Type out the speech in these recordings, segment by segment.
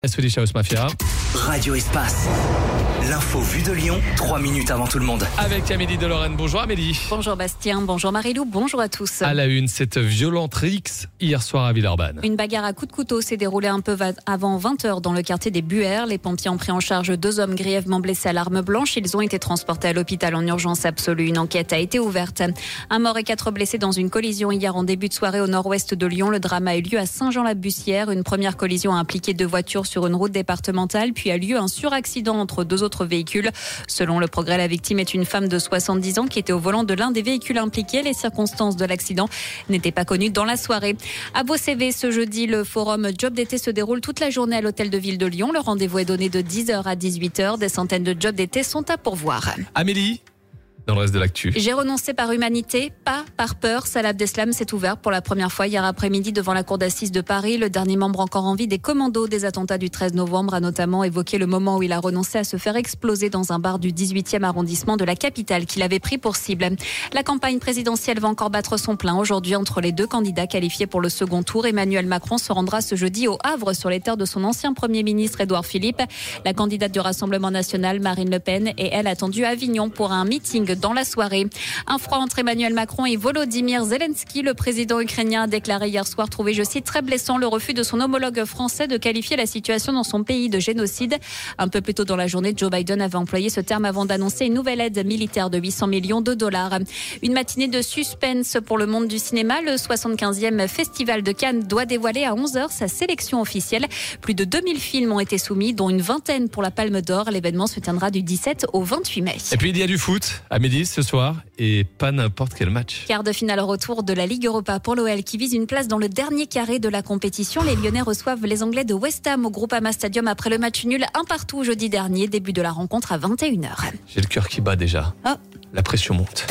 Swedish House Mafia. Radio Espace. L'info vue de Lyon, 3 minutes avant tout le monde. Avec Amélie de Lorraine. Bonjour Amélie. Bonjour Bastien, bonjour Marilou, bonjour à tous. À la une, cette violente rixe hier soir à Villeurbanne. Une bagarre à coups de couteau s'est déroulée un peu avant 20h dans le quartier des Buères. Les pompiers ont pris en charge 2 hommes grièvement blessés à l'arme blanche. Ils ont été transportés à l'hôpital en urgence absolue. Une enquête a été ouverte. Un mort et 4 blessés dans une collision hier en début de soirée au nord-ouest de Lyon. Le drame a eu lieu à Saint-Jean-la-Bussière. Une première collision a impliqué 2 voitures sur une route départementale, puis a lieu un suraccident entre 2 autres véhicules. Selon Le Progrès, la victime est une femme de 70 ans qui était au volant de l'un des véhicules impliqués. Les circonstances de l'accident n'étaient pas connues dans la soirée. À Beaucévé, ce jeudi, le forum Job d'été se déroule toute la journée à l'hôtel de ville de Lyon. Le rendez-vous est donné de 10h à 18h. Des centaines de jobs d'été sont à pourvoir. Amélie, dans le reste de l'actu. J'ai renoncé par humanité, pas par peur. Salah Abdeslam s'est ouvert pour la première fois hier après-midi devant la cour d'assises de Paris. Le dernier membre encore en vie des commandos des attentats du 13 novembre a notamment évoqué le moment où il a renoncé à se faire exploser dans un bar du 18e arrondissement de la capitale qu'il avait pris pour cible. La campagne présidentielle va encore battre son plein aujourd'hui entre les 2 candidats qualifiés pour le second tour. Emmanuel Macron se rendra ce jeudi au Havre sur les terres de son ancien Premier ministre Édouard Philippe. La candidate du Rassemblement national, Marine Le Pen, est elle attendue à Avignon pour un meeting dans la soirée. Un froid entre Emmanuel Macron et Volodymyr Zelensky. Le président ukrainien a déclaré hier soir trouver, je cite, très blessant le refus de son homologue français de qualifier la situation dans son pays de génocide. Un peu plus tôt dans la journée, Joe Biden avait employé ce terme avant d'annoncer une nouvelle aide militaire de 800 millions de dollars. Une matinée de suspense pour le monde du cinéma. Le 75e Festival de Cannes doit dévoiler à 11h sa sélection officielle. Plus de 2000 films ont été soumis, dont une vingtaine pour la Palme d'Or. L'événement se tiendra du 17 au 28 mai. Et puis il y a du foot, Amélie, ce soir, et pas n'importe quel match. Quart de finale retour de la Ligue Europa pour l'OL qui vise une place dans le dernier carré de la compétition. Les Lyonnais reçoivent les Anglais de West Ham au Groupama Stadium après le match nul 1-1 jeudi dernier. Début de la rencontre à 21h. J'ai le cœur qui bat déjà. Oh. La pression monte.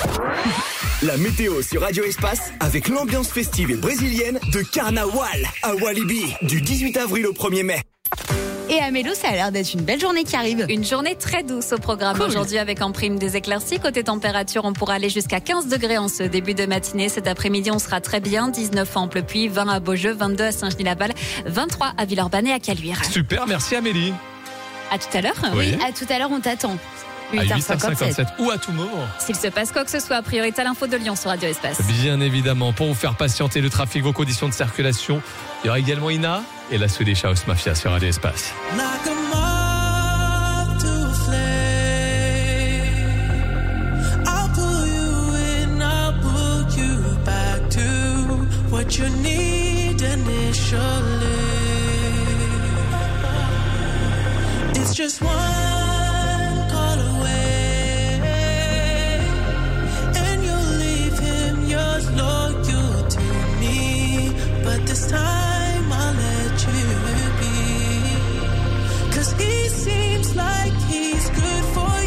La météo sur Radio Espace avec l'ambiance festive et brésilienne de Carnaval à Walibi du 18 avril au 1er mai. Et à Mélo, ça a l'air d'être une belle journée qui arrive. Une journée très douce au programme aujourd'hui avec en prime des éclaircies. Côté température, on pourra aller jusqu'à 15 degrés en ce début de matinée. Cet après-midi, on sera très bien. 19 à Amplepuis, 20 à Beaujeu, 22 à Saint-Genis-Laval, 23 à Villeurbanne et à Caluire. Super, merci Amélie. À tout à l'heure. Oui. À tout à l'heure, on t'attend. À 8h57 ou à tout moment. S'il se passe quoi que ce soit, priorité à l'info de Lyon sur Radio Espace. Bien évidemment, pour vous faire patienter le trafic, vos conditions de circulation, il y aura également Ina et la Swedish House Mafia sur Radio Espace. Just one call away, and you'll leave him yours loyal to me. But this time I'll let you be, 'cause he seems like he's good for